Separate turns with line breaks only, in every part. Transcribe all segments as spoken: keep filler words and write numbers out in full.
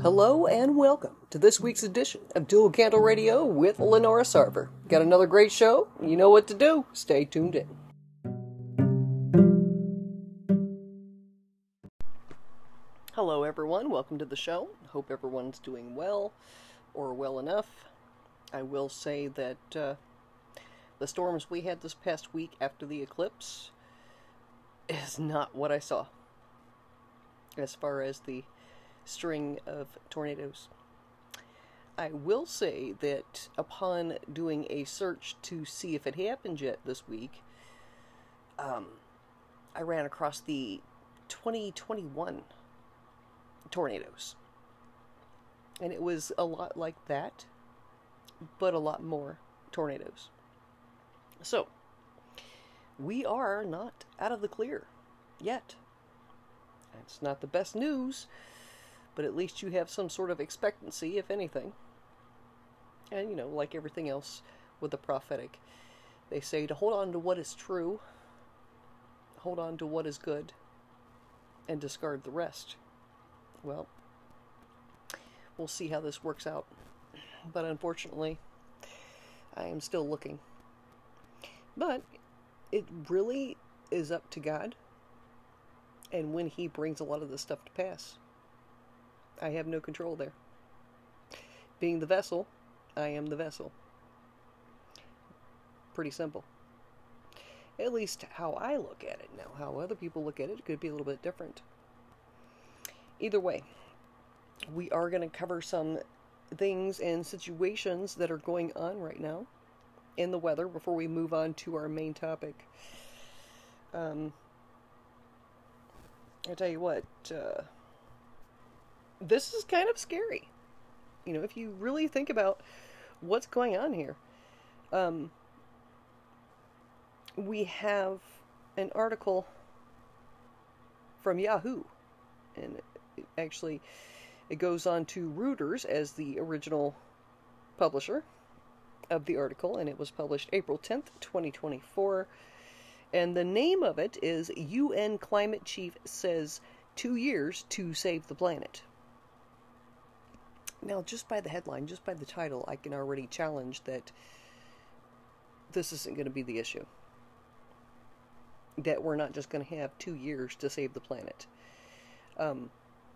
Hello and welcome to this week's edition of Dual Candle Radio with Lenora Sarver. Got another great show? You know what to do. Stay tuned in. Hello everyone, welcome to the show. Hope everyone's doing well or well enough. I will say that uh, the storms we had this past week after the eclipse is not what I saw as far as the string of tornadoes. I will say that upon doing a search to see if it happened yet this week, um, I ran across the twenty twenty-one tornadoes. And it was a lot like that, but a lot more tornadoes. So, we are not out of the clear yet. It's not the best news, but at least you have some sort of expectancy, if anything. And, you know, like everything else with the prophetic, they say to hold on to what is true, hold on to what is good, and discard the rest. Well, we'll see how this works out. But unfortunately, I am still looking. But it really is up to God, and when He brings a lot of this stuff to pass. I have no control there. Being the vessel, I am the vessel. Pretty simple. At least how I look at it. Now, how other people look at it could be a little bit different. Either way, we are going to cover some things and situations that are going on right now in the weather before we move on to our main topic. Um, I tell you what, uh, this is kind of scary. You know, if you really think about what's going on here. Um, we have an article from Yahoo, and it actually it goes on to Reuters as the original publisher of the article, and it was published April tenth, twenty twenty-four. And the name of it is U N Climate Chief Says Two Years to Save the Planet. Now, just by the headline, just by the title, I can already challenge that this isn't going to be the issue. That we're not just going to have two years to save the planet. Um,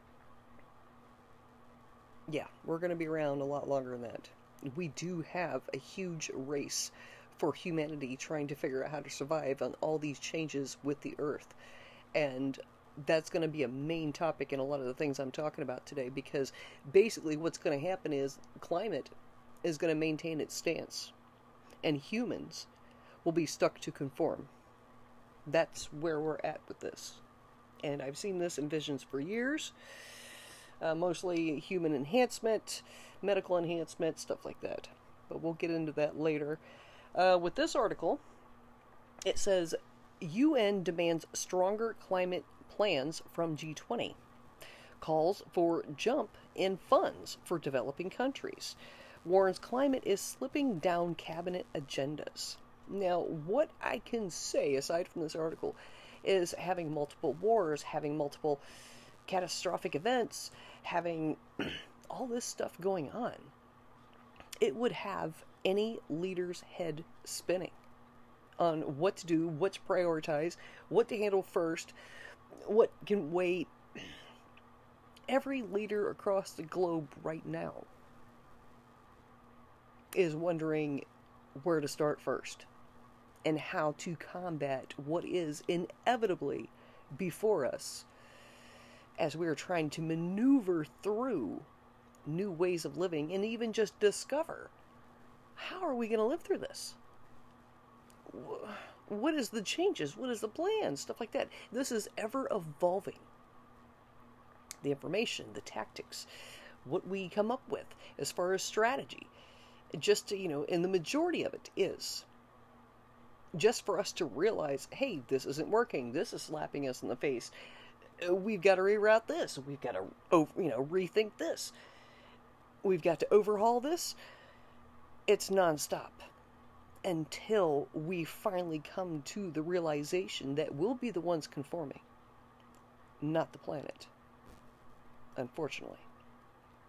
yeah, we're going to be around a lot longer than that. We do have a huge race for humanity trying to figure out how to survive on all these changes with the Earth. And that's going to be a main topic in a lot of the things I'm talking about today, because basically what's going to happen is climate is going to maintain its stance, and humans will be stuck to conform. That's where we're at with this. And I've seen this in visions for years, uh, mostly human enhancement, medical enhancement, stuff like that. But we'll get into that later. Uh, with this article, it says, U N demands stronger climate plans from G twenty. Calls for jump in funds for developing countries. Warns climate is slipping down cabinet agendas. Now, what I can say, aside from this article, is having multiple wars, having multiple catastrophic events, having all this stuff going on, it would have any leader's head spinning on what to do, what to prioritize, what to handle first, what can wait. Every leader across the globe right now is wondering where to start first and how to combat what is inevitably before us as we are trying to maneuver through new ways of living and even just discover, how are we going to live through this? What is the changes? What is the plan? Stuff like that. This is ever evolving. The information, the tactics, what we come up with as far as strategy. Just to, you know, and the majority of it is just for us to realize, hey, this isn't working. This is slapping us in the face. We've got to reroute this. We've got to, you know, rethink this. We've got to overhaul this. It's nonstop until we finally come to the realization that we'll be the ones conforming, not the planet. Unfortunately.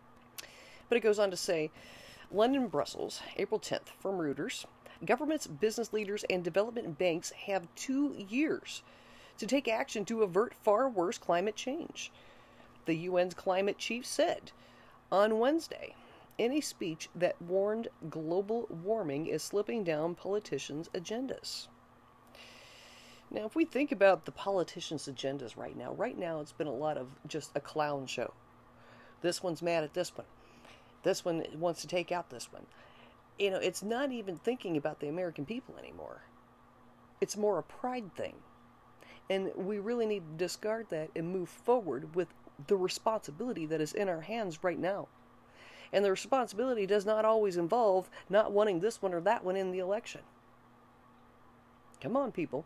But it goes on to say, London, Brussels, April tenth, from Reuters. Governments, business leaders, and development banks have two years to take action to avert far worse climate change, the U N's climate chief said on Wednesday in a speech that warned global warming is slipping down politicians' agendas. Now, if we think about the politicians' agendas right now, right now it's been a lot of just a clown show. This one's mad at this one. This one wants to take out this one. You know, it's not even thinking about the American people anymore. It's more a pride thing. And we really need to discard that and move forward with the responsibility that is in our hands right now. And the responsibility does not always involve not wanting this one or that one in the election. Come on, people.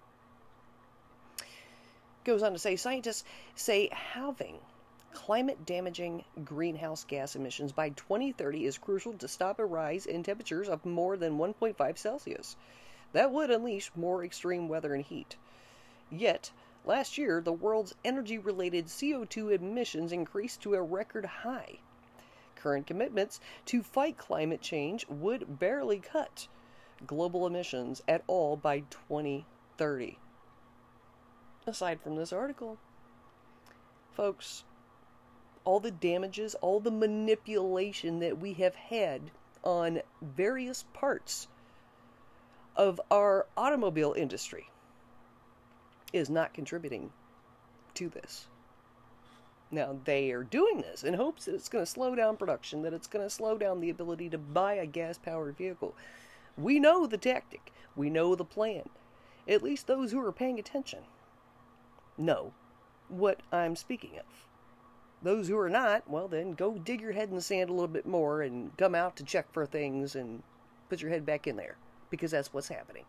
Goes on to say, scientists say halving climate-damaging greenhouse gas emissions by twenty thirty is crucial to stop a rise in temperatures of more than one point five Celsius. That would unleash more extreme weather and heat. Yet, last year, the world's energy-related C O two emissions increased to a record high. Current commitments to fight climate change would barely cut global emissions at all by twenty thirty. Aside from this article, folks, all the damages, all the manipulation that we have had on various parts of our automobile industry is not contributing to this. Now, they are doing this in hopes that it's going to slow down production, that it's going to slow down the ability to buy a gas-powered vehicle. We know the tactic. We know the plan. At least those who are paying attention know what I'm speaking of. Those who are not, well then, go dig your head in the sand a little bit more and come out to check for things and put your head back in there, because that's what's happening.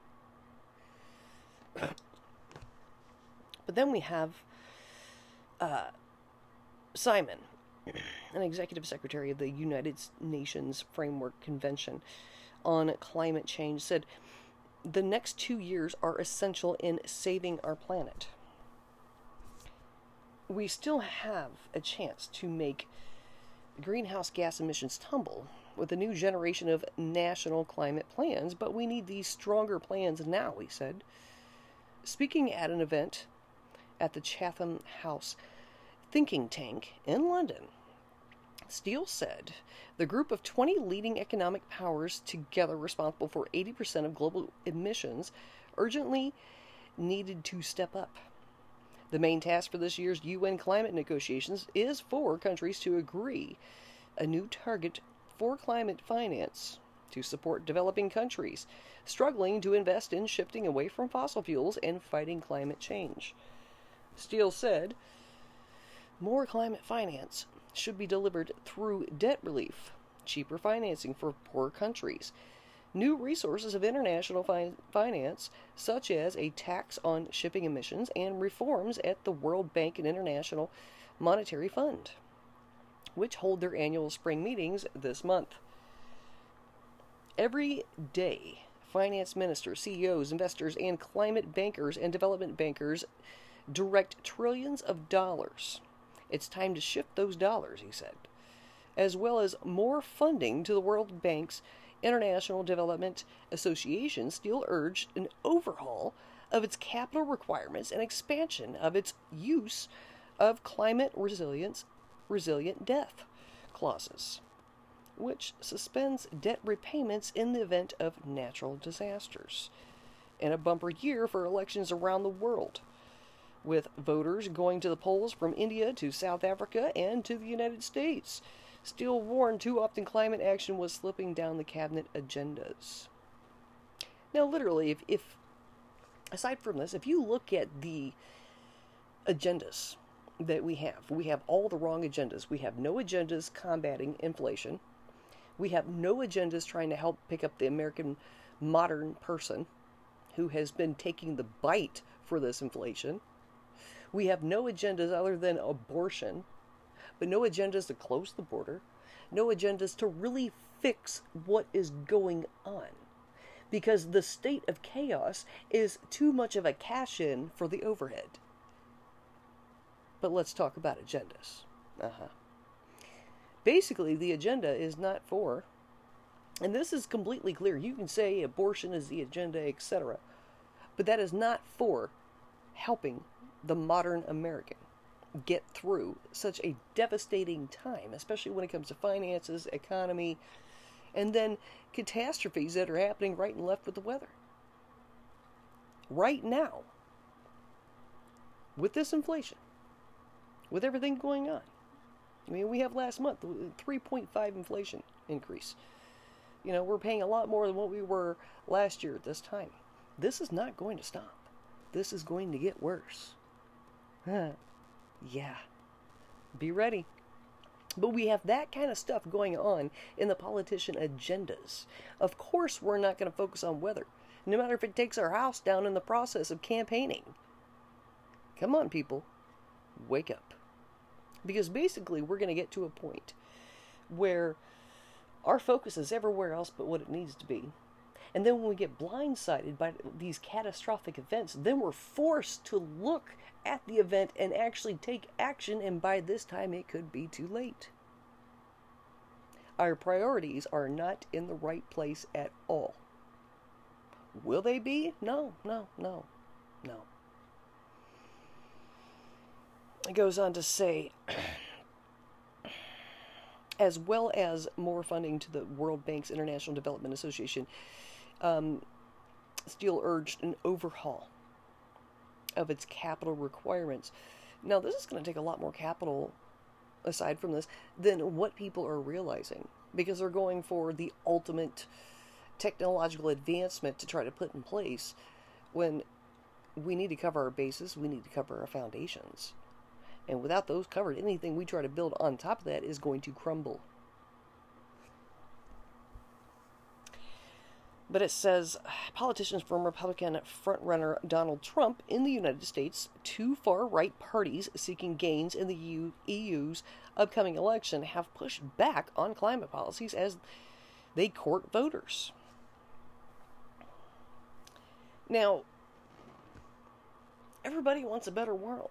But then we have uh, Simon, an executive secretary of the United Nations Framework Convention on Climate Change, said the next two years are essential in saving our planet. We still have a chance to make greenhouse gas emissions tumble with a new generation of national climate plans, but we need these stronger plans now, he said. Speaking at an event at the Chatham House thinking tank in London, Steele said the group of twenty leading economic powers, together responsible for eighty percent of global emissions, urgently needed to step up. The main task for this year's U N climate negotiations is for countries to agree a new target for climate finance to support developing countries struggling to invest in shifting away from fossil fuels and fighting climate change. Steele said, more climate finance should be delivered through debt relief, cheaper financing for poor countries, new resources of international fi- finance, such as a tax on shipping emissions, and reforms at the World Bank and International Monetary Fund, which hold their annual spring meetings this month. Every day, finance ministers, C E Os, investors, and climate bankers and development bankers direct trillions of dollars. It's time to shift those dollars, he said, as well as more funding to the World Bank's International Development Association. Steele urged an overhaul of its capital requirements and expansion of its use of climate resilience, resilient debt clauses, which suspends debt repayments in the event of natural disasters. And a bumper year for elections around the world, with voters going to the polls from India to South Africa and to the United States. Steele warned too often climate action was slipping down the cabinet agendas. Now, literally, if, if aside from this, if you look at the agendas that we have, we have all the wrong agendas. We have no agendas combating inflation. We have no agendas trying to help pick up the American modern person who has been taking the bite for this inflation. We have no agendas other than abortion, but no agendas to close the border, no agendas to really fix what is going on, because the state of chaos is too much of a cash-in for the overhead. But let's talk about agendas. Uh-huh. Basically, the agenda is not for, and this is completely clear, you can say abortion is the agenda, et cetera, but that is not for helping the modern American get through such a devastating time, especially when it comes to finances, economy, and then catastrophes that are happening right and left with the weather. Right now, with this inflation, with everything going on, I mean, we have last month, three point five inflation increase. You know, we're paying a lot more than what we were last year at this time. This is not going to stop. This is going to get worse. Huh. Yeah. Be ready. But we have that kind of stuff going on in the politician agendas. Of course, we're not going to focus on weather, no matter if it takes our house down in the process of campaigning. Come on, people. Wake up. Because basically, we're going to get to a point where our focus is everywhere else but what it needs to be. And then when we get blindsided by these catastrophic events, then we're forced to look at the event and actually take action, and by this time it could be too late. Our priorities are not in the right place at all. Will they be? No, no, no, no. It goes on to say, as well as more funding to the World Bank's International Development Association, um, Steele urged an overhaul of its capital requirements. Now, this is going to take a lot more capital, aside from this, than what people are realizing, because they're going for the ultimate technological advancement to try to put in place, when we need to cover our bases, we need to cover our foundations. And without those covered, anything we try to build on top of that is going to crumble. But it says, politicians from Republican frontrunner Donald Trump in the United States, two far-right parties seeking gains in the E U's upcoming election, have pushed back on climate policies as they court voters. Now, everybody wants a better world.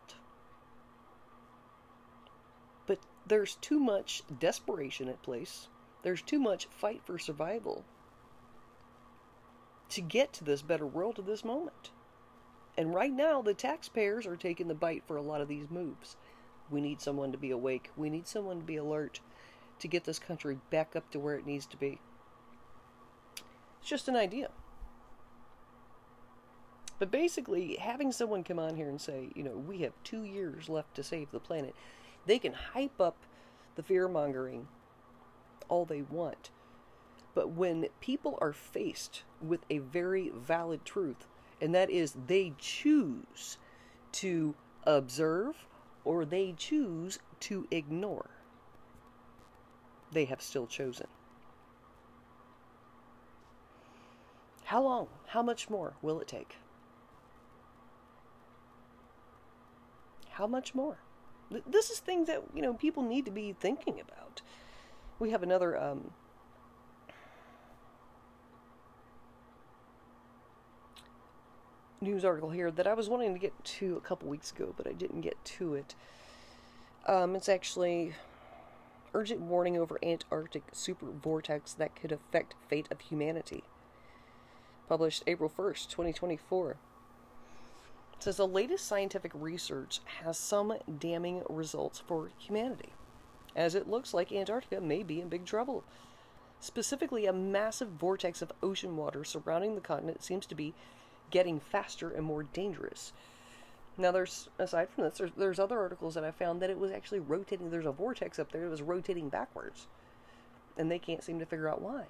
But there's too much desperation at place. There's too much fight for survival to get to this better world at this moment. And right now, the taxpayers are taking the bite for a lot of these moves. We need someone to be awake. We need someone to be alert to get this country back up to where it needs to be. It's just an idea. But basically, having someone come on here and say, you know, we have two years left to save the planet, they can hype up the fear-mongering all they want. But when people are faced with a very valid truth, and that is they choose to observe or they choose to ignore, they have still chosen. How long? How much more will it take? How much more? This is things that, you know, people need to be thinking about. We have another um, news article here that I was wanting to get to a couple weeks ago, but I didn't get to it. Um, it's actually urgent warning over Antarctic super vortex that could affect fate of humanity. Published April first, twenty twenty-four. It says the latest scientific research has some damning results for humanity, as it looks like Antarctica may be in big trouble. Specifically, a massive vortex of ocean water surrounding the continent seems to be getting faster and more dangerous. Now, there's, aside from this, there's, there's other articles that I found that it was actually rotating. There's a vortex up there that was rotating backwards, and they can't seem to figure out why.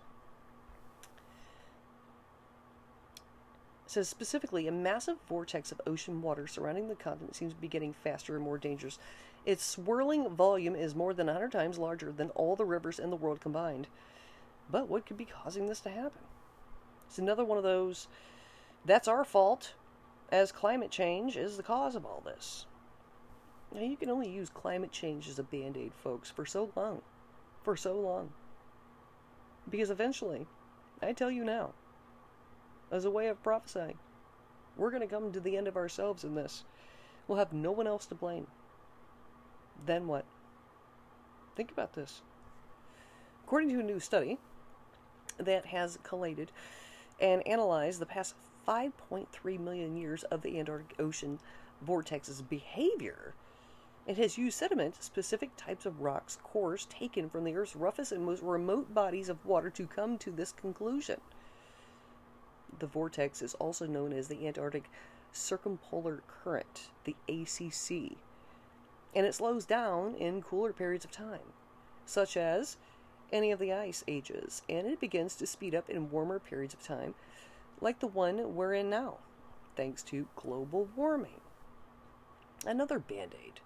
It says specifically, a massive vortex of ocean water surrounding the continent seems to be getting faster and more dangerous. Its swirling volume is more than one hundred times larger than all the rivers in the world combined. But what could be causing this to happen? It's another one of those, that's our fault, as climate change is the cause of all this. Now, you can only use climate change as a band-aid, folks, for so long. For so long. Because eventually, I tell you now, as a way of prophesying, we're going to come to the end of ourselves in this. We'll have no one else to blame. Then what? Think about this. According to a new study that has collated and analyzed the past five point three million years of the Antarctic Ocean vortex's behavior, it has used sediment-specific types of rocks cores taken from the Earth's roughest and most remote bodies of water to come to this conclusion. The vortex is also known as the Antarctic Circumpolar Current, the A C C, and it slows down in cooler periods of time, such as any of the ice ages, and it begins to speed up in warmer periods of time, like the one we're in now, thanks to global warming. Another band-aid.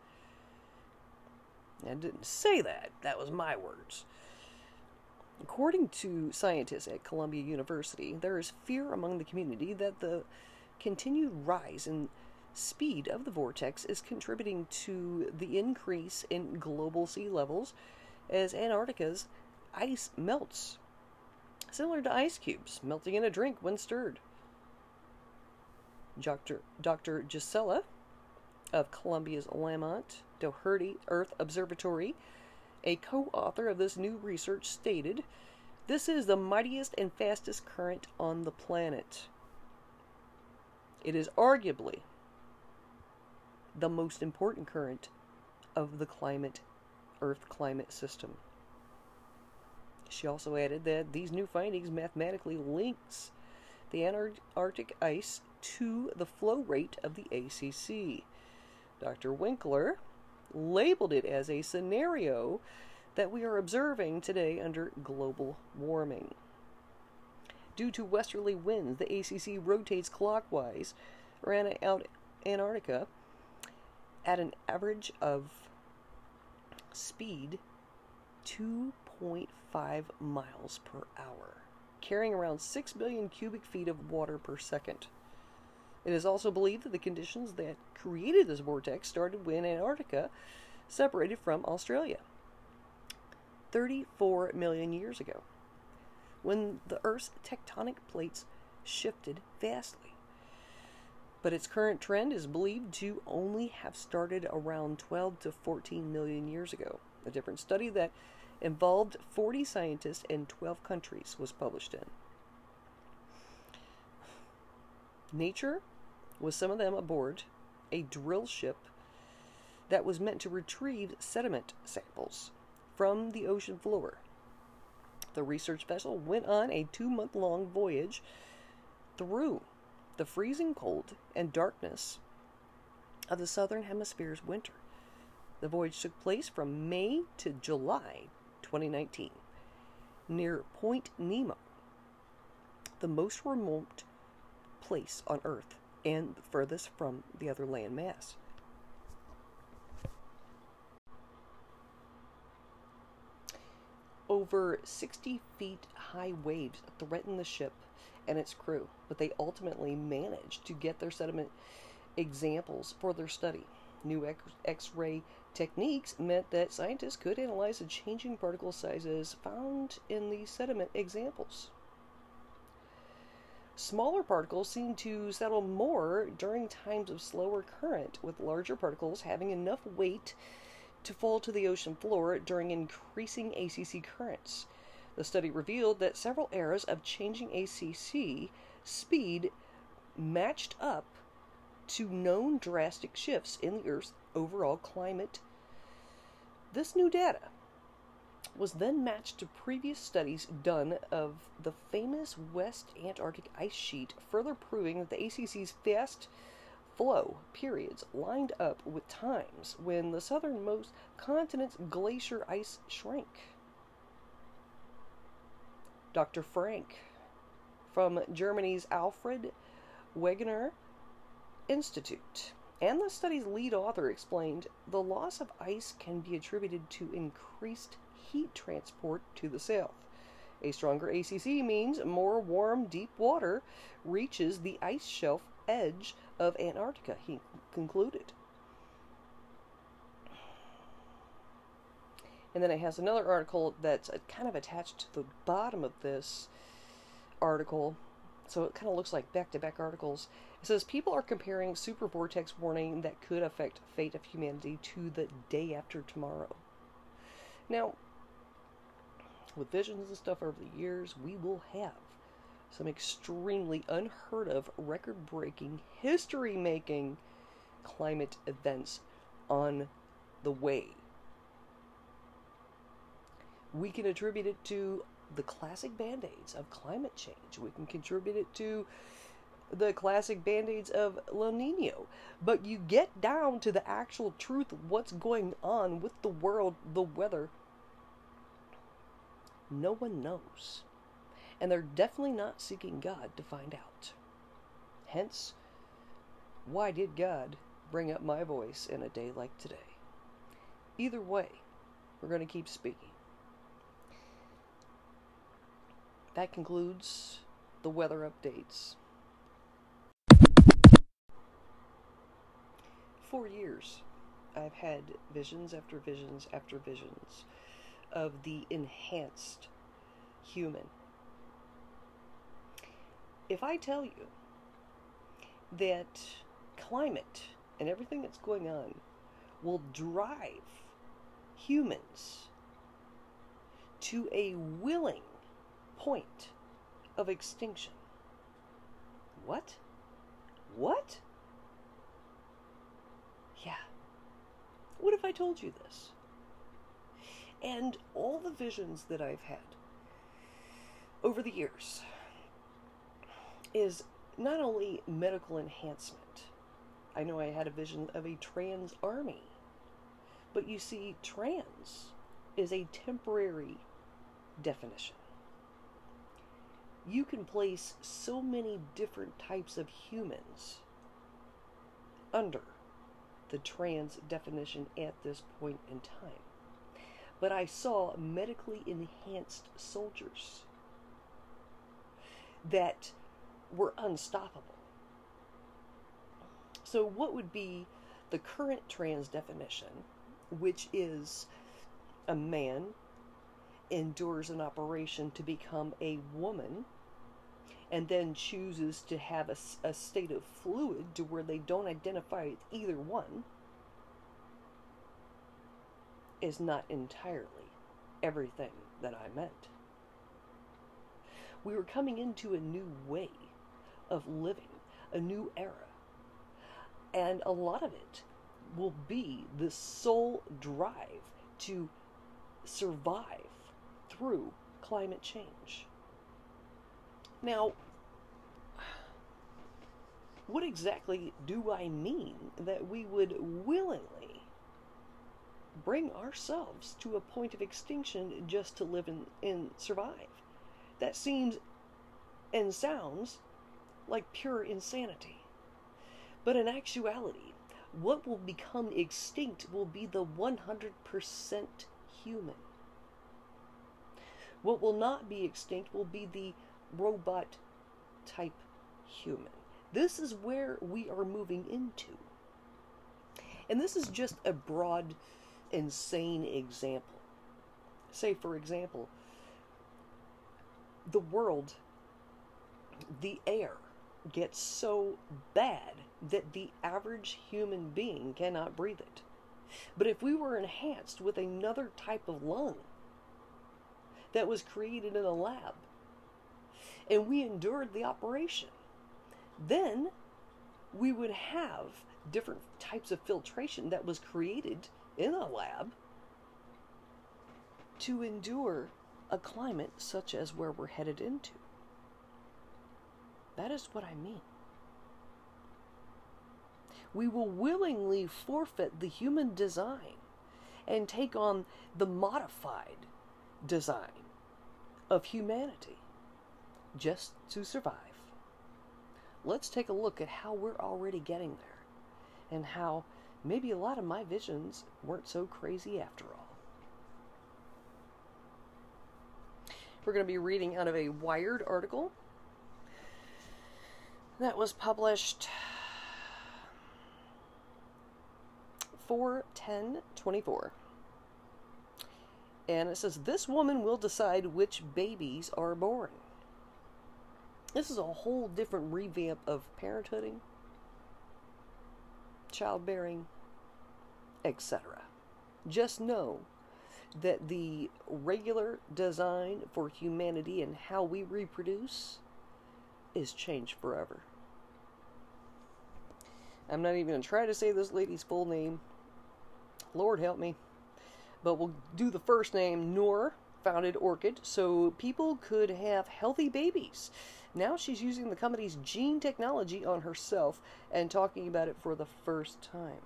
I didn't say that. That was my words. According to scientists at Columbia University, there is fear among the community that the continued rise in speed of the vortex is contributing to the increase in global sea levels as Antarctica's ice melts, similar to ice cubes melting in a drink when stirred. Doctor Doctor Gisela of Columbia's Lamont Doherty Earth Observatory, a co-author of this new research, stated, "This is the mightiest and fastest current on the planet. It is arguably the most important current of the climate, Earth climate system." She also added that these new findings mathematically links the Antarctic ice to the flow rate of the A C C. Doctor Winkler labeled it as a scenario that we are observing today under global warming. Due to westerly winds, the A C C rotates clockwise around Antarctica at an average of speed two point five miles per hour, carrying around six billion cubic feet of water per second. It is also believed that the conditions that created this vortex started when Antarctica separated from Australia thirty-four million years ago, when the Earth's tectonic plates shifted vastly. But its current trend is believed to only have started around twelve to fourteen million years ago. A different study that involved forty scientists in twelve countries was published in Nature, with some of them aboard a drill ship that was meant to retrieve sediment samples from the ocean floor. The research vessel went on a two-month-long voyage through the freezing cold and darkness of the southern hemisphere's winter. The voyage took place from May to July twenty nineteen, near Point Nemo, the most remote place on Earth and the furthest from the other land mass. Over sixty feet high waves threatened the ship and its crew, but they ultimately managed to get their sediment examples for their study. New X-ray techniques meant that scientists could analyze the changing particle sizes found in the sediment examples. Smaller particles seem to settle more during times of slower current, with larger particles having enough weight to fall to the ocean floor during increasing A C C currents. The study revealed that several eras of changing A C C speed matched up to known drastic shifts in the Earth's overall climate. This new data was then matched to previous studies done of the famous West Antarctic ice sheet, further proving that the A C C's fast flow periods lined up with times when the southernmost continent's glacier ice shrank. Doctor Frank from Germany's Alfred Wegener Institute and the study's lead author explained the loss of ice can be attributed to increased heat transport to the south. A stronger A C C means more warm, deep water reaches the ice shelf edge of Antarctica, he concluded. And then it has another article that's kind of attached to the bottom of this article, so it kind of looks like back-to-back articles. It says, people are comparing super vortex warning that could affect fate of humanity to the day after tomorrow. Now, with visions and stuff over the years, we will have some extremely unheard of, record-breaking, history-making climate events on the way. We can attribute it to the classic band-aids of climate change. We can contribute it to the classic band-aids of El Nino. But you get down to the actual truth of what's going on with the world, the weather, no one knows. And they're definitely not seeking God to find out. Hence, why did God bring up my voice in a day like today? Either way, we're going to keep speaking. That concludes the weather updates. For years, I've had visions after visions after visions of the enhanced human. If I tell you that climate and everything that's going on will drive humans to a willing point of extinction. What? What? Yeah. What if I told you this? And all the visions that I've had over the years is not only medical enhancement. I know I had a vision of a trans army. But you see, trans is a temporary definition. You can place so many different types of humans under the trans definition at this point in time. But I saw medically enhanced soldiers that were unstoppable. So what would be the current trans definition, which is a man endures an operation to become a woman and then chooses to have a, a state of fluid to where they don't identify with either one, is not entirely everything that I meant. We were coming into a new way of living, a new era. And a lot of it will be the sole drive to survive through climate change. Now, what exactly do I mean that we would willingly bring ourselves to a point of extinction just to live and, and survive? That seems and sounds like pure insanity. But in actuality, what will become extinct will be the one hundred percent human. What will not be extinct will be the robot type human. This is where we are moving into. And this is just a broad, insane example. Say, for example, the world, the air gets so bad that the average human being cannot breathe it. But if we were enhanced with another type of lung that was created in a lab, and we endured the operation, then we would have different types of filtration that was created in a lab to endure a climate such as where we're headed into. That is what I mean. We will willingly forfeit the human design and take on the modified design of humanity just to survive. Let's take a look at how we're already getting there and how maybe a lot of my visions weren't so crazy after all. We're going to be reading out of a Wired article that was published four ten twenty-four. And it says, this woman will decide which babies are born. This is a whole different revamp of parenthooding, childbearing, et cetera. Just know that the regular design for humanity and how we reproduce is changed forever. I'm not even going to try to say this lady's full name. Lord help me. But we'll do the first name. Noor founded Orchid so people could have healthy babies. Now she's using the company's gene technology on herself and talking about it for the first time.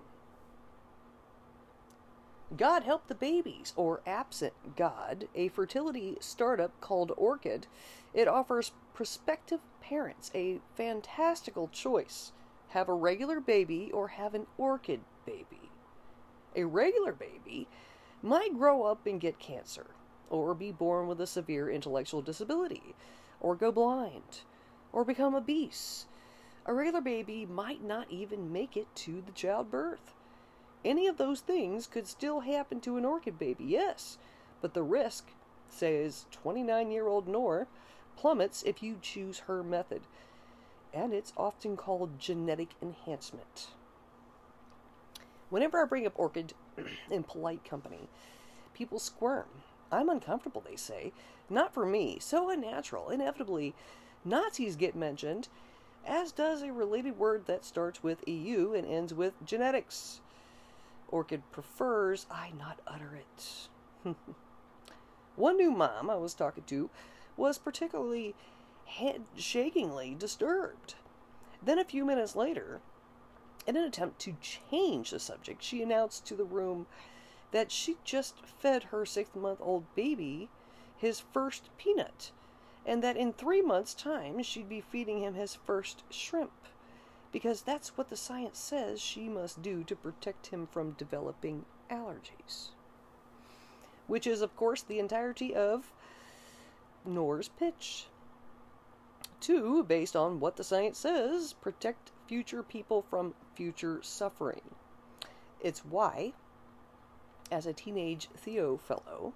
God Help the Babies, or Absent God, a fertility startup called Orchid. It offers prospective parents a fantastical choice. Have a regular baby or have an orchid baby. A regular baby might grow up and get cancer, or be born with a severe intellectual disability, or go blind, or become obese. A regular baby might not even make it to the childbirth. Any of those things could still happen to an orchid baby, yes, but the risk, says twenty-nine-year-old Noor, plummets if you choose her method, and it's often called genetic enhancement. Whenever I bring up Orchid in polite company, people squirm. I'm uncomfortable, they say. Not for me. So unnatural. Inevitably, Nazis get mentioned, as does a related word that starts with E U and ends with genetics. Orchid prefers I not utter it. One new mom I was talking to was particularly head-shakingly disturbed. Then a few minutes later, in an attempt to change the subject, she announced to the room that she just fed her six-month-old baby his first peanut, and that in three months' time she'd be feeding him his first shrimp, because that's what the science says she must do to protect him from developing allergies. Which is, of course, the entirety of Noor's pitch. Two, based on what the science says, protect future people from future suffering. It's why, as a teenage Theo fellow,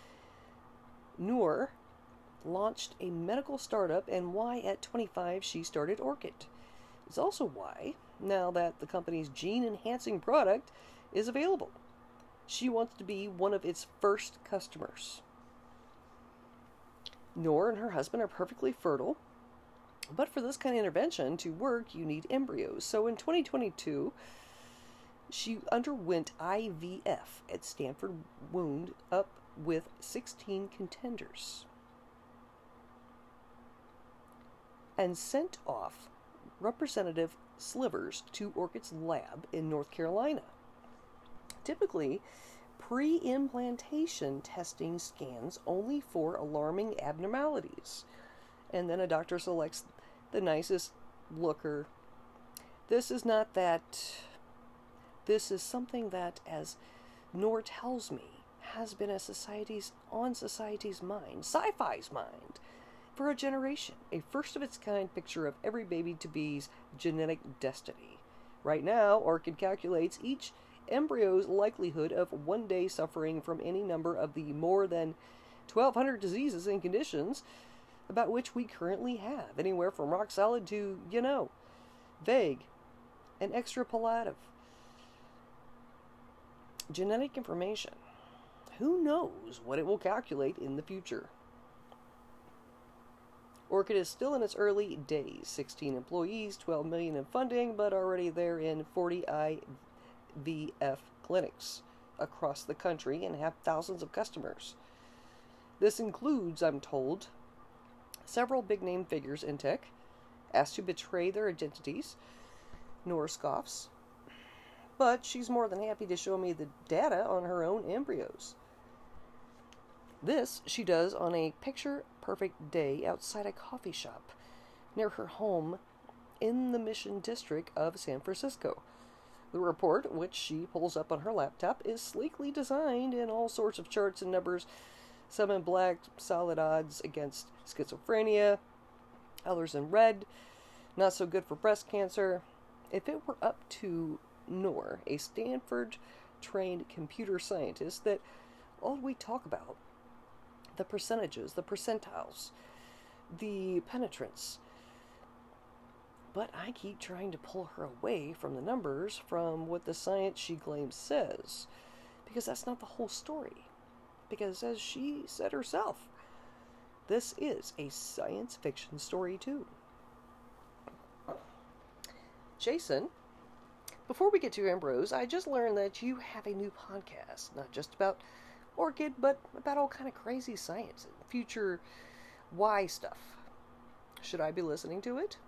Noor launched a medical startup, and why at twenty-five she started Orchid. It's also why, now that the company's gene-enhancing product is available, she wants to be one of its first customers. Noor and her husband are perfectly fertile, but for this kind of intervention to work, you need embryos. So in twenty twenty-two, she underwent I V F at Stanford, wound up with sixteen contenders, and sent off representative slivers to Orchid's lab in North Carolina. Typically, pre-implantation testing scans only for alarming abnormalities, and then a doctor selects the nicest looker. This is not that. This is something that, as Noor tells me, has been a society's on society's mind, sci-fi's mind, for a generation. A first-of-its-kind picture of every baby-to-be's genetic destiny. Right now, Orchid calculates each embryo's likelihood of one day suffering from any number of the more than twelve hundred diseases and conditions about which we currently have, anywhere from rock solid to, you know, vague and extrapolative. Genetic information. Who knows what it will calculate in the future? Orchid is still in its early days. sixteen employees, twelve million dollars in funding, but already they're in forty I V F clinics across the country and have thousands of customers. This includes, I'm told, several big-name figures in tech, asked to betray their identities. Noor scoffs, but she's more than happy to show me the data on her own embryos. This she does on a picture-perfect day outside a coffee shop near her home in the Mission District of San Francisco. The report, which she pulls up on her laptop, is sleekly designed in all sorts of charts and numbers, some in black, solid odds against schizophrenia, others in red, not so good for breast cancer. If it were up to Noor, a Stanford-trained computer scientist, that all we talk about, the percentages, the percentiles, the penetrance. But I keep trying to pull her away from the numbers, from what the science she claims says, because that's not the whole story. because, as she said herself, this is a science fiction story too. Jason, before we get to Ambrose, I just learned that you have a new podcast, not just about Orchid, but about all kind of crazy science and future why stuff. Should I be listening to it?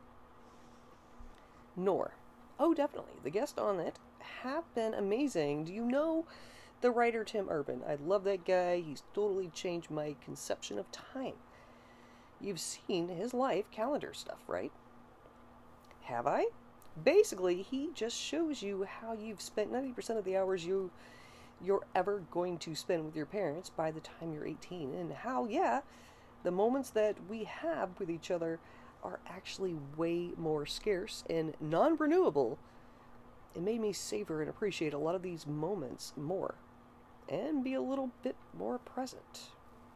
Nor. Oh, definitely. The guests on it have been amazing. Do you know the writer Tim Urban? I love that guy. He's totally changed my conception of time. You've seen his life calendar stuff, right? Have I? Basically, he just shows you how you've spent ninety percent of the hours you, you're ever going to spend with your parents by the time you're eighteen, and how, yeah, the moments that we have with each other are actually way more scarce and non-renewable. It made me savor and appreciate a lot of these moments more, and be a little bit more present.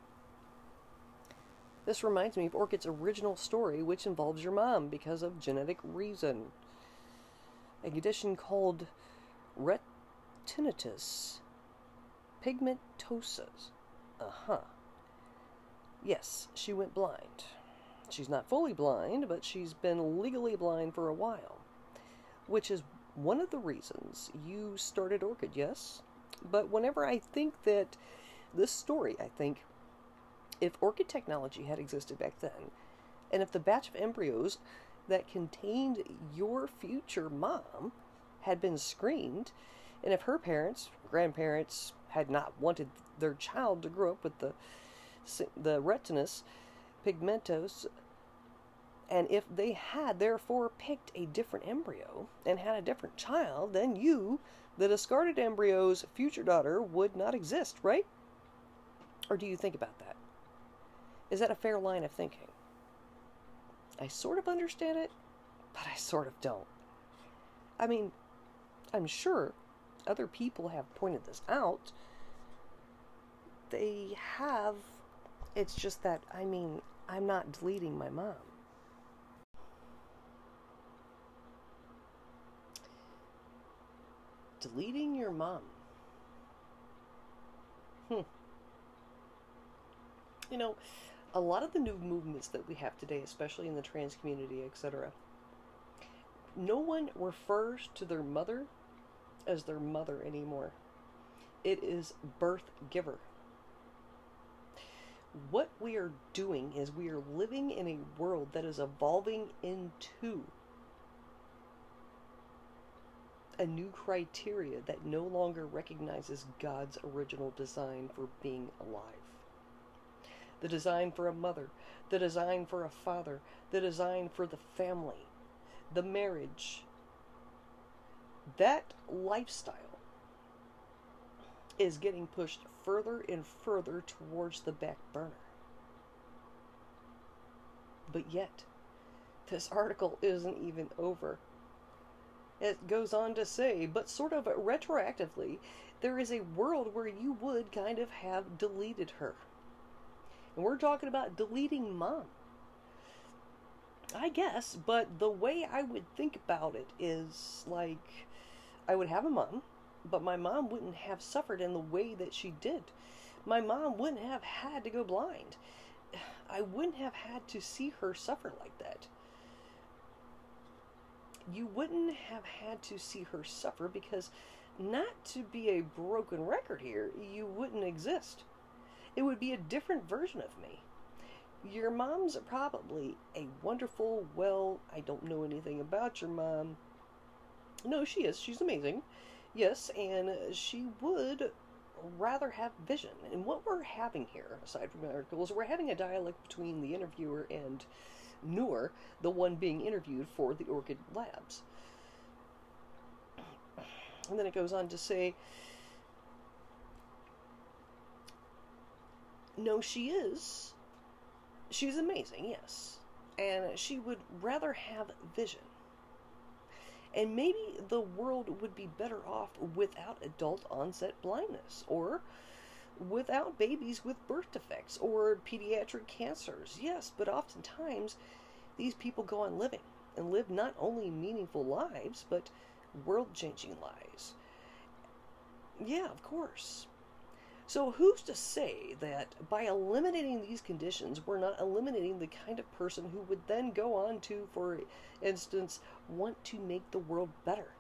This reminds me of Orchid's original story, which involves your mom because of genetic reason. A condition called retinitis pigmentosa. Uh-huh. Yes, she went blind. She's not fully blind, but she's been legally blind for a while, which is one of the reasons you started Orchid, yes? But whenever I think that this story, I think, if Orchid technology had existed back then, and if the batch of embryos that contained your future mom had been screened, and if her parents, grandparents, had not wanted their child to grow up with the the retinitis pigmentosa, and if they had therefore picked a different embryo and had a different child, then you, the discarded embryo's future daughter, would not exist, right? Or do you think about that? Is that a fair line of thinking? I sort of understand it, but I sort of don't. I mean, I'm sure other people have pointed this out. They have. It's just that, I mean, I'm not deleting my mom. Deleting your mom. Hmm. You know, a lot of the new movements that we have today, especially in the trans community, et cetera, no one refers to their mother as their mother anymore. It is birth giver. What we are doing is we are living in a world that is evolving into a new criteria that no longer recognizes God's original design for being alive. The design for a mother, the design for a father, the design for the family, the marriage. That lifestyle is getting pushed further and further towards the back burner. But yet, this article isn't even over. It goes on to say, but sort of retroactively, there is a world where you would kind of have deleted her. And we're talking about deleting mom. I guess, but the way I would think about it is like, I would have a mom, but my mom wouldn't have suffered in the way that she did. My mom wouldn't have had to go blind. I wouldn't have had to see her suffer like that. You wouldn't have had to see her suffer because, not to be a broken record here, you wouldn't exist. It would be a different version of me. Your mom's probably a wonderful, well, I don't know anything about your mom. No, she is. She's amazing. Yes, and she would rather have vision. And what we're having here, aside from the articles, we're having a dialogue between the interviewer and Noor, the one being interviewed for the Orchid Labs. And then it goes on to say, no, she is. She's amazing, yes. And she would rather have vision. And maybe the world would be better off without adult onset blindness, or without babies with birth defects, or pediatric cancers. Yes, but oftentimes these people go on living, and live not only meaningful lives, but world-changing lives. Yeah, of course. So who's to say that by eliminating these conditions, we're not eliminating the kind of person who would then go on to, for instance, want to make the world better?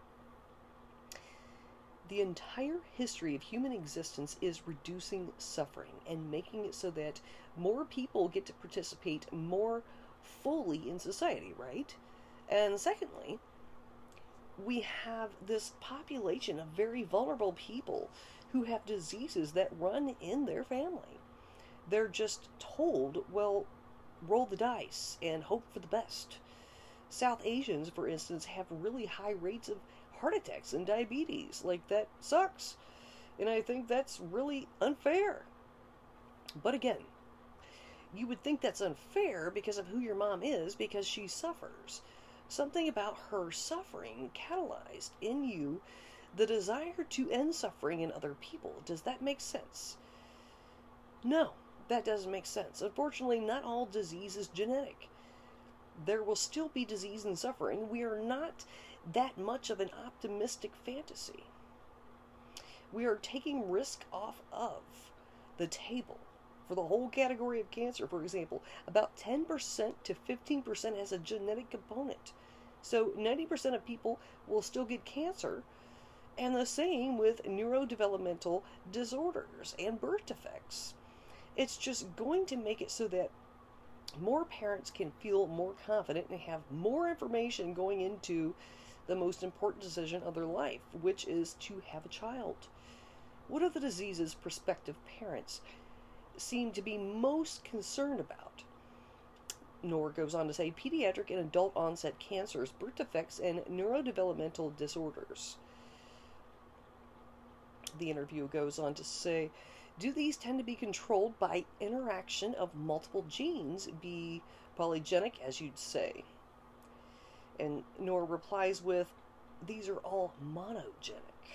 The entire history of human existence is reducing suffering and making it so that more people get to participate more fully in society, right? And secondly, we have this population of very vulnerable people who have diseases that run in their family. They're just told, well, roll the dice and hope for the best. South Asians, for instance, have really high rates of heart attacks and diabetes. Like, that sucks. And I think that's really unfair. But again, you would think that's unfair because of who your mom is, because she suffers. Something about her suffering catalyzed in you the desire to end suffering in other people. Does that make sense? No, that doesn't make sense. Unfortunately, not all disease is genetic. There will still be disease and suffering. We are not that much of an optimistic fantasy. We are taking risk off of the table. For the whole category of cancer, for example, about ten percent to fifteen percent has a genetic component. So ninety percent of people will still get cancer, and the same with neurodevelopmental disorders and birth defects. It's just going to make it so that more parents can feel more confident and have more information going into the most important decision of their life, which is to have a child. What are the diseases prospective parents seem to be most concerned about? Nor goes on to say pediatric and adult onset cancers, birth defects, and neurodevelopmental disorders. The interview goes on to say, do these tend to be controlled by interaction of multiple genes, be polygenic, as you'd say? And Nor replies with, these are all monogenic.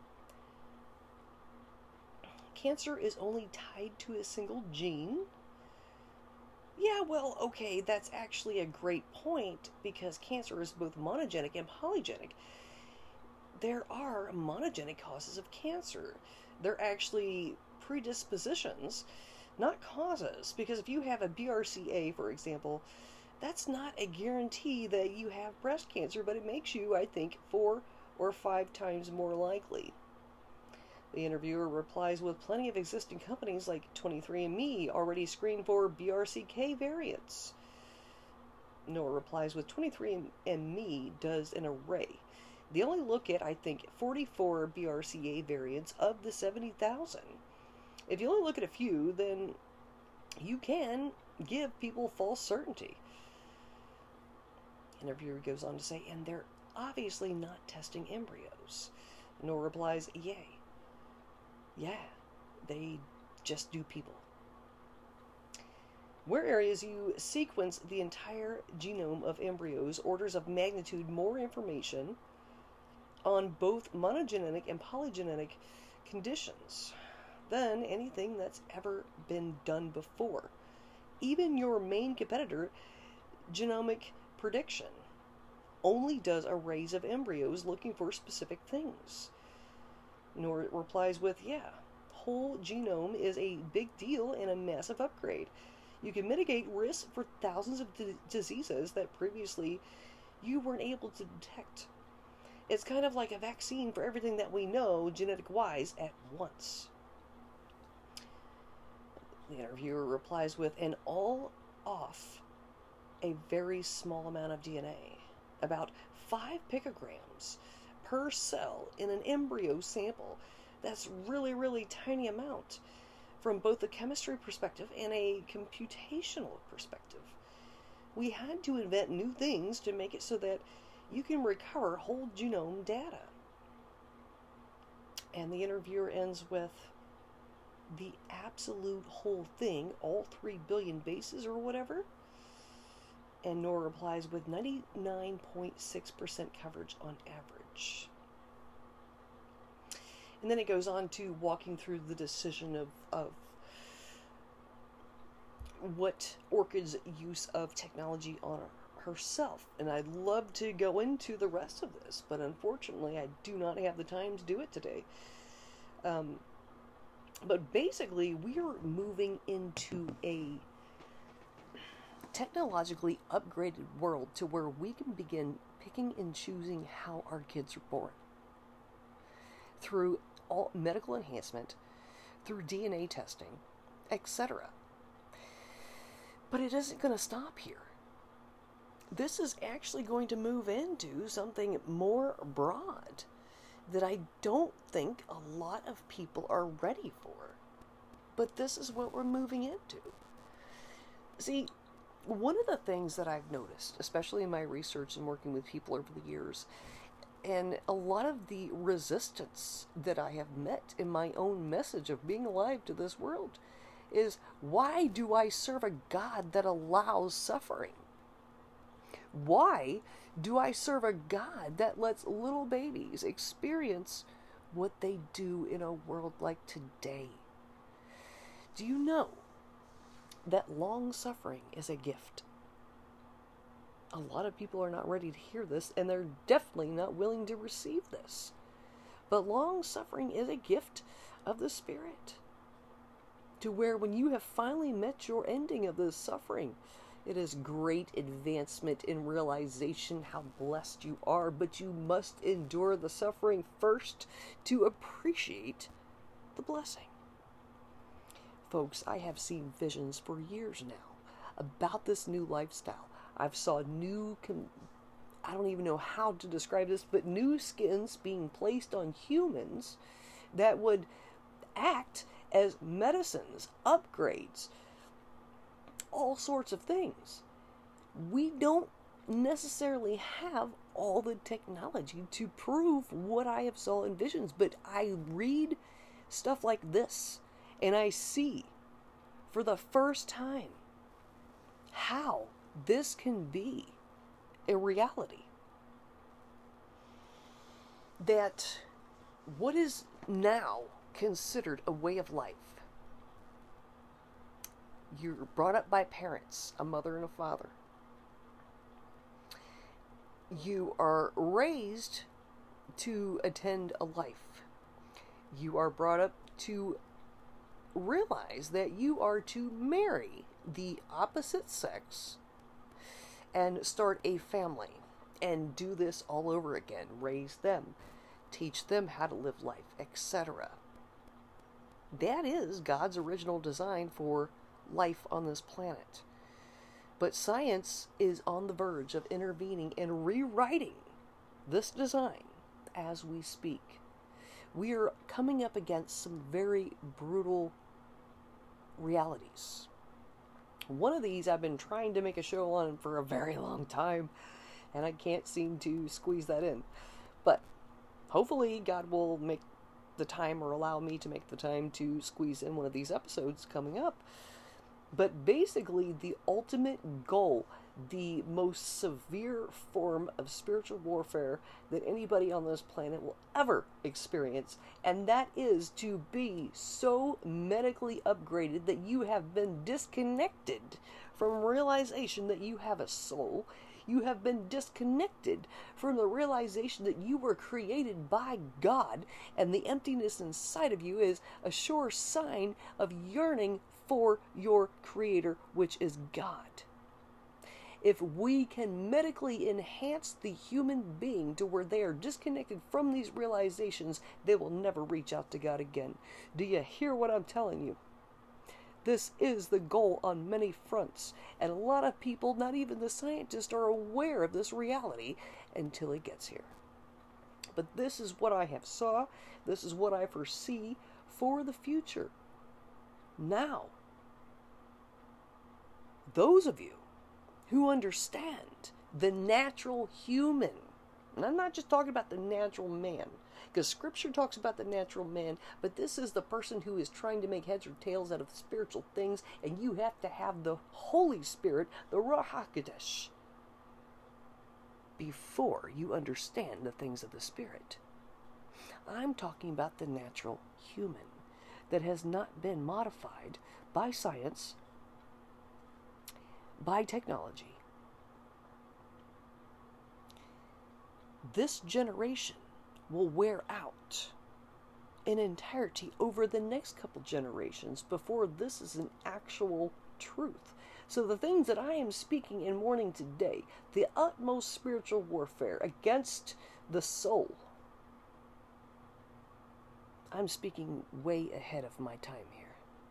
Cancer is only tied to a single gene? Yeah, well, okay, that's actually a great point, because cancer is both monogenic and polygenic. There are monogenic causes of cancer. They're actually predispositions, not causes, because if you have a B R C A, for example, that's not a guarantee that you have breast cancer, but it makes you, I think, four or five times more likely. The interviewer replies with plenty of existing companies like twenty-three and me already screen for B R C K variants. Nor replies with twenty-three and me does an array. They only look at, I think, forty-four B R C A variants of the seventy thousand. If you only look at a few, then you can give people false certainty. The interviewer goes on to say, and they're obviously not testing embryos. Nor replies, yay. Yeah, they just do people. Where areas you sequence the entire genome of embryos, orders of magnitude more information on both monogenic and polygenic conditions than anything that's ever been done before. Even your main competitor, Genomic Prediction, only does arrays of embryos looking for specific things. Nor replies with, yeah, whole genome is a big deal and a massive upgrade. You can mitigate risks for thousands of d- diseases that previously you weren't able to detect. It's kind of like a vaccine for everything that we know genetic-wise at once. The interviewer replies with, and all off a very small amount of D N A, about five picograms per cell in an embryo sample. That's really, really tiny amount from both a chemistry perspective and a computational perspective. We had to invent new things to make it so that you can recover whole genome data. And the interviewer ends with, the absolute whole thing, all three billion bases or whatever? And Nor replies with ninety-nine point six percent coverage on average. And then it goes on to walking through the decision of, of what Orchid's use of technology on herself. And I'd love to go into the rest of this, but unfortunately I do not have the time to do it today. Um, But basically, we are moving into a technologically upgraded world to where we can begin picking and choosing how our kids are born through all medical enhancement, through D N A testing, et cetera. But it isn't going to stop here. This is actually going to move into something more broad that I don't think a lot of people are ready for. But this is what we're moving into. See, one of the things that I've noticed, especially in my research and working with people over the years, and a lot of the resistance that I have met in my own message of being alive to this world, is why do I serve a God that allows suffering? Why do I serve a God that lets little babies experience what they do in a world like today? Do you know that long suffering is a gift? A lot of people are not ready to hear this, and they're definitely not willing to receive this. But long suffering is a gift of the Spirit. To where when you have finally met your ending of this suffering, it is great advancement in realization how blessed you are, but you must endure the suffering first to appreciate the blessing. Folks, I have seen visions for years now about this new lifestyle. I've saw new, I don't even know how to describe this, but new skins being placed on humans that would act as medicines, upgrades, all sorts of things. We don't necessarily have all the technology to prove what I have saw in visions, but I read stuff like this and I see for the first time how this can be a reality. That what is now considered a way of life, you're brought up by parents, a mother and a father. You are raised to attend a life. You are brought up to realize that you are to marry the opposite sex and start a family and do this all over again, raise them, teach them how to live life, et cetera. That is God's original design for life on this planet. But science is on the verge of intervening and rewriting this design as we speak. We are coming up against some very brutal realities. One of these I've been trying to make a show on for a very long time, and I can't seem to squeeze that in. But hopefully God will make the time, or allow me to make the time, to squeeze in one of these episodes coming up. But basically, the ultimate goal, the most severe form of spiritual warfare that anybody on this planet will ever experience, and that is to be so medically upgraded that you have been disconnected from realization that you have a soul. You have been disconnected from the realization that you were created by God, and the emptiness inside of you is a sure sign of yearning for your Creator, which is God. If we can medically enhance the human being to where they are disconnected from these realizations, they will never reach out to God again. Do you hear what I'm telling you? This is the goal on many fronts, and a lot of people, not even the scientists, are aware of this reality until it gets here. But this is what I have saw, this is what I foresee for the future. Now, those of you who understand the natural human, and I'm not just talking about the natural man, because Scripture talks about the natural man, but this is the person who is trying to make heads or tails out of spiritual things, and you have to have the Holy Spirit, the Ruach HaKodesh, before you understand the things of the Spirit. I'm talking about the natural human that has not been modified by science, by technology. This generation will wear out in entirety over the next couple generations before this is an actual truth. So the things that I am speaking and warning today, the utmost spiritual warfare against the soul, I'm speaking way ahead of my time here.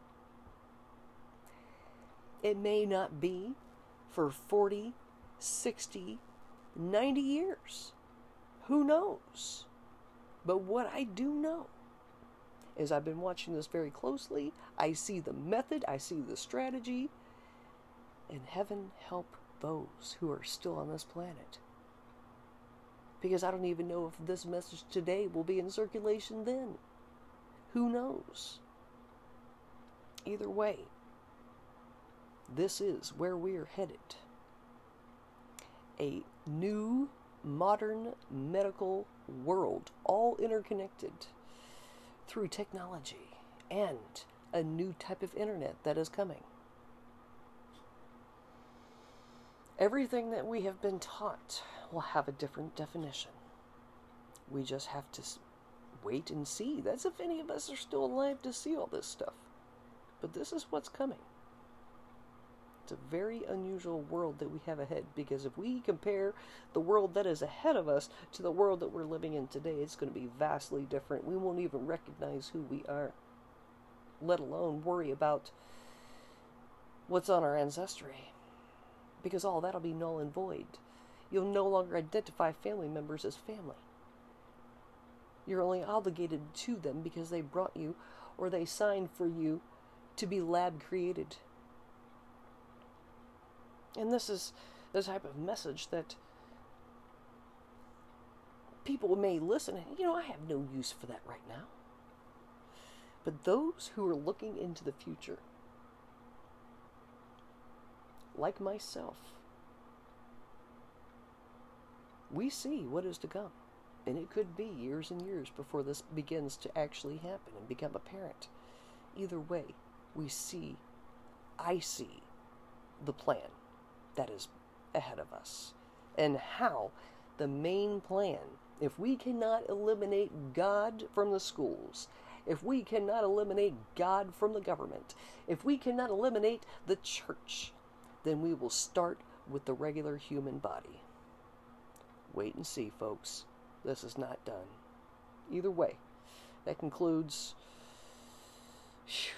It may not be for forty, sixty, ninety years. Who knows? But what I do know is I've been watching this very closely. I see the method, I see the strategy, and heaven help those who are still on this planet. Because I don't even know if this message today will be in circulation then. Who knows? Either way, this is where we're headed. A new, modern medical world, all interconnected through technology and a new type of internet that is coming. Everything that we have been taught will have a different definition. We just have to wait and see. That's if any of us are still alive to see all this stuff. But this is what's coming. It's a very unusual world that we have ahead, because if we compare the world that is ahead of us to the world that we're living in today, it's going to be vastly different. We won't even recognize who we are, let alone worry about what's on our ancestry, because all that'll be null and void. You'll no longer identify family members as family. You're only obligated to them because they brought you or they signed for you to be lab created. And this is the type of message that people may listen and, you know, I have no use for that right now. But those who are looking into the future, like myself, we see what is to come. And it could be years and years before this begins to actually happen and become apparent. Either way, we see, I see the plan that is ahead of us. And how the main plan, if we cannot eliminate God from the schools, if we cannot eliminate God from the government, if we cannot eliminate the church, then we will start with the regular human body. Wait and see, folks. This is not done. Either way, that concludes whew,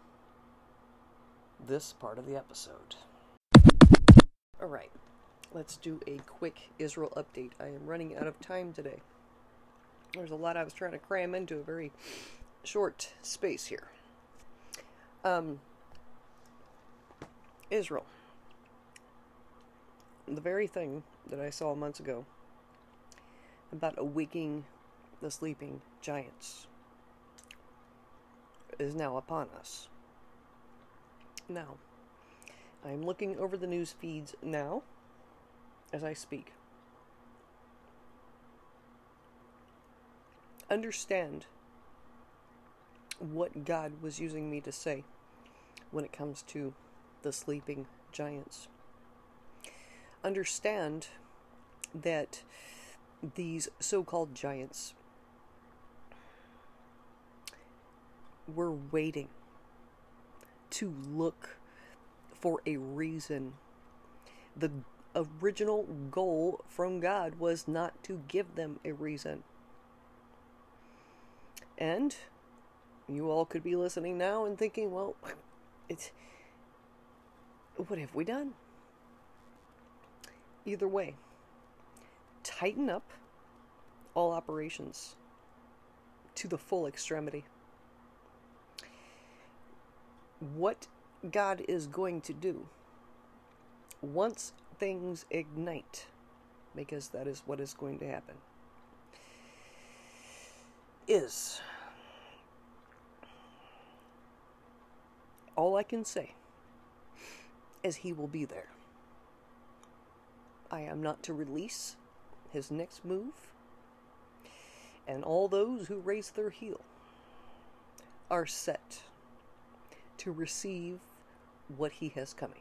this part of the episode. Alright, let's do a quick Israel update. I am running out of time today. There's a lot I was trying to cram into a very short space here. Um, Israel. The very thing that I saw months ago about awaking the sleeping giants is now upon us. Now, I'm looking over the news feeds now as I speak. Understand what God was using me to say when it comes to the sleeping giants. Understand that these so-called giants were waiting to look for a reason. The original goal from God was not to give them a reason. And you all could be listening now and thinking, well, it's, what have we done? Either way, tighten up all operations to the full extremity. What God is going to do once things ignite, because that is what is going to happen, is, all I can say is He will be there. I am not to release His next move, and all those who raise their heel are set to receive what He has coming.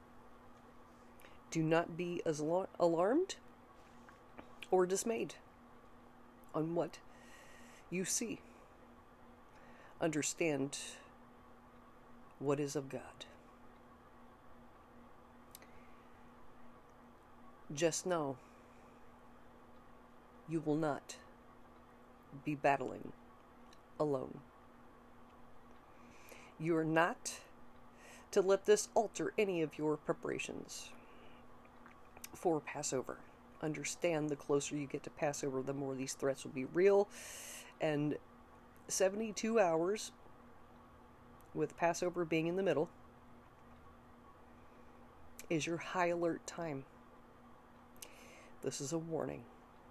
Do not be as alar- alarmed or dismayed on what you see. understand what is of God. Just know you will not be battling alone. You are not to let this alter any of your preparations for Passover. Understand, the closer you get to Passover, the more these threats will be real. And seventy-two hours, with Passover being in the middle, is your high alert time. This is a warning.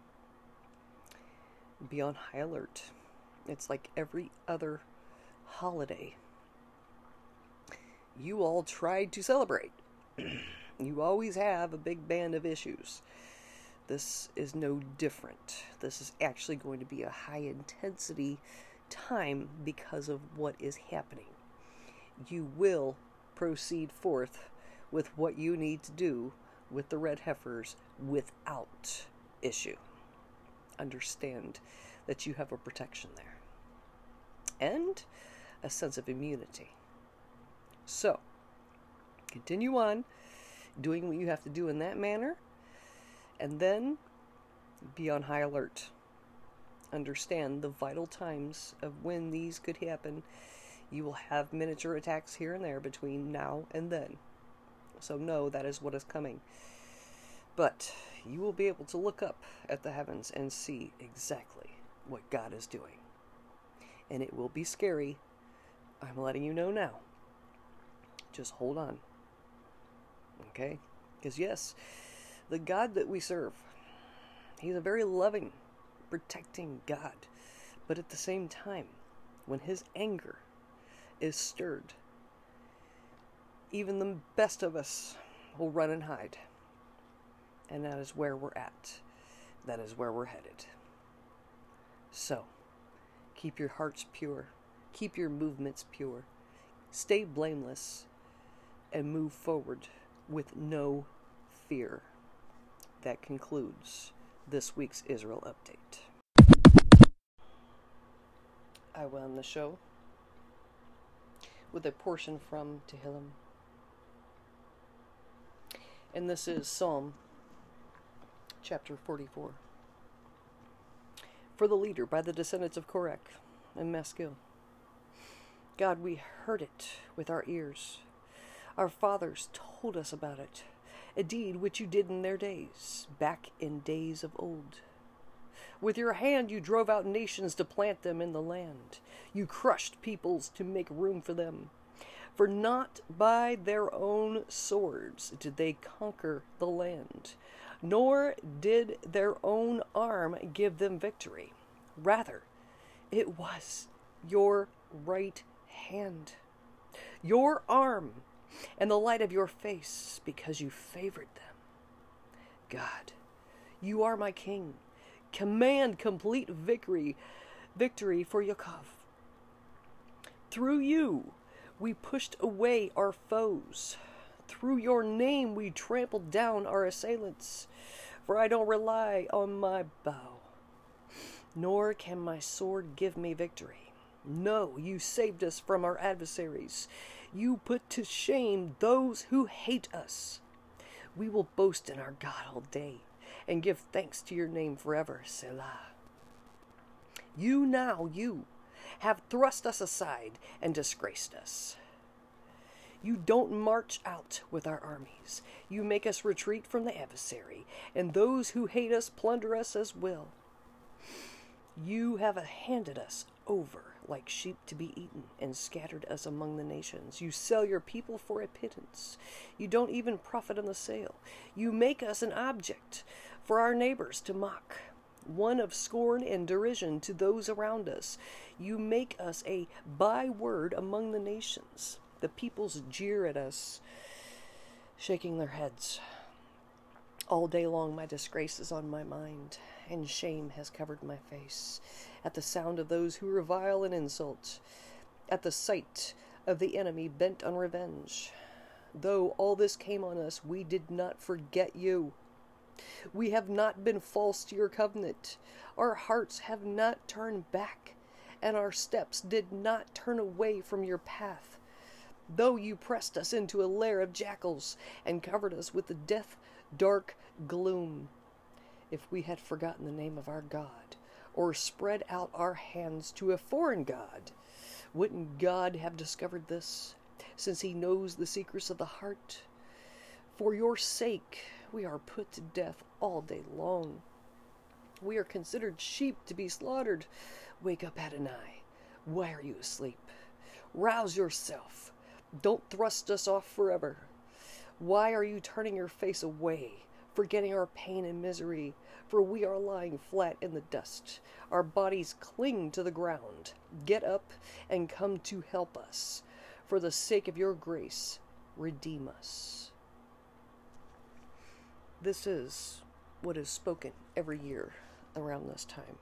Be on high alert. It's like every other holiday you all tried to celebrate. You always have a big band of issues. This is no different. This is actually going to be a high intensity time because of what is happening. You will proceed forth with what you need to do with the red heifers without issue. Understand that you have a protection there and a sense of immunity. So, continue on doing what you have to do in that manner, and then be on high alert. Understand the vital times of when these could happen. You will have miniature attacks here and there between now and then. So know that is what is coming. But you will be able to look up at the heavens and see exactly what God is doing. And it will be scary. I'm letting you know now. Just hold on. Okay? Because yes, the God that we serve, He's a very loving, protecting God. But at the same time, when His anger is stirred, even the best of us will run and hide. And that is where we're at. That is where we're headed. So, keep your hearts pure. Keep your movements pure. Stay blameless. And move forward with no fear. That concludes this week's Israel Update. I will end the show with a portion from Tehillim. And this is Psalm chapter forty-four. For the leader by the descendants of Korach and Maskil. God, we heard it with our ears. Our fathers told us about it, a deed which you did in their days, back in days of old. With your hand you drove out nations to plant them in the land. You crushed peoples to make room for them. For not by their own swords did they conquer the land, nor did their own arm give them victory. Rather, it was your right hand, your arm, and the light of your face, because you favored them. God, you are my king. Command complete victory, victory for Yaakov. Through you, we pushed away our foes. Through your name, we trampled down our assailants. For I don't rely on my bow, nor can my sword give me victory. No, you saved us from our adversaries. You put to shame those who hate us. We will boast in our God all day and give thanks to your name forever, Selah. You now, you, have thrust us aside and disgraced us. You don't march out with our armies. You make us retreat from the adversary, and those who hate us plunder us as well. You have handed us over like sheep to be eaten, and scattered us among the nations. You sell your people for a pittance. You don't even profit on the sale. You make us an object for our neighbors to mock, one of scorn and derision to those around us. You make us a byword among the nations. The peoples jeer at us, shaking their heads. All day long my disgrace is on my mind, and shame has covered my face, at the sound of those who revile and insult, at the sight of the enemy bent on revenge. Though all this came on us, we did not forget you. We have not been false to your covenant. Our hearts have not turned back, and our steps did not turn away from your path. Though you pressed us into a lair of jackals and covered us with the death dark gloom, if we had forgotten the name of our God, or spread out our hands to a foreign god, wouldn't God have discovered this, since he knows the secrets of the heart? For your sake we are put to death all day long. We are considered sheep to be slaughtered. Wake up, Adonai. Why are you asleep? Rouse yourself. Don't thrust us off forever. Why are you turning your face away, forgetting our pain and misery? For we are lying flat in the dust. Our bodies cling to the ground. Get up and come to help us. For the sake of your grace, redeem us. This is what is spoken every year around this time.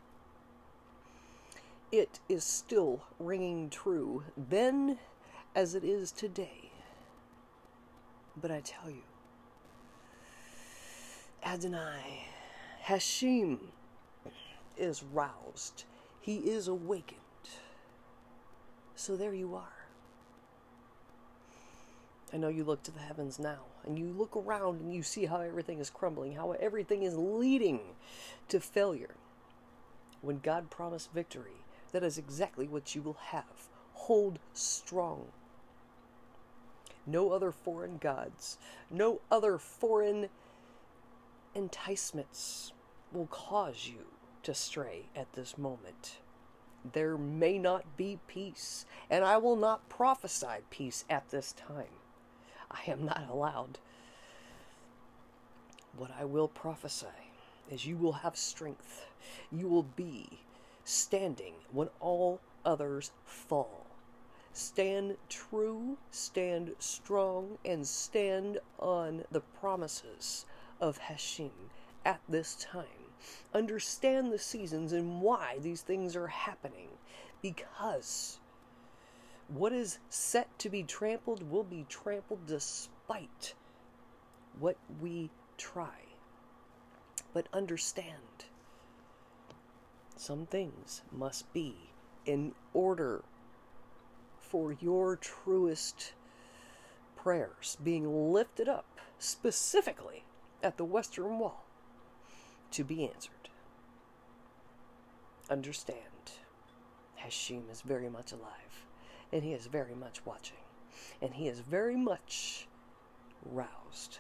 It is still ringing true then as it is today. But I tell you, Adonai, Hashem, is roused. He is awakened. So there you are. I know you look to the heavens now, and you look around and you see how everything is crumbling, how everything is leading to failure. When God promised victory, that is exactly what you will have. Hold strong. No other foreign gods, no other foreign enticements will cause you to stray at this moment. There may not be peace, and I will not prophesy peace at this time. I am not allowed. What I will prophesy is you will have strength. You will be standing when all others fall. Stand true, stand strong, and stand on the promises of Hashem at this time. Understand the seasons and why these things are happening, because what is set to be trampled will be trampled despite what we try. But understand, some things must be in order for your truest prayers being lifted up specifically at the Western Wall to be answered. Understand, Hashem is very much alive, and he is very much watching, and he is very much roused.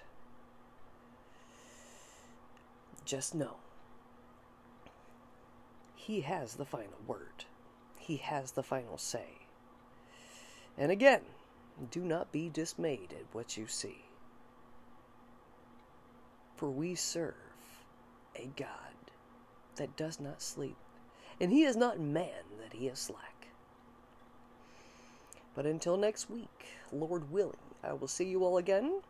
Just know, he has the final word. He has the final say. And again, do not be dismayed at what you see. For we serve a God that does not sleep, and he is not man that he is slack. But until next week, Lord willing, I will see you all again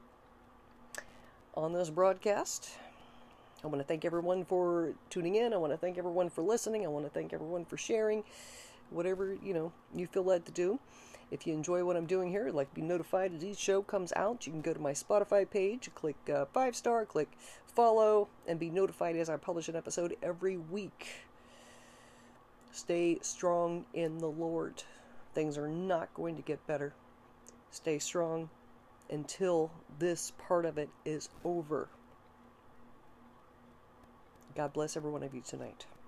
on this broadcast. I want to thank everyone for tuning in. I want to thank everyone for listening. I want to thank everyone for sharing. Whatever, you know, you feel led to do. If you enjoy what I'm doing here, like be notified as each show comes out, you can go to my Spotify page, click uh, five star, click follow, and be notified as I publish an episode every week. Stay strong in the Lord. Things are not going to get better. Stay strong until this part of it is over. God bless every one of you tonight.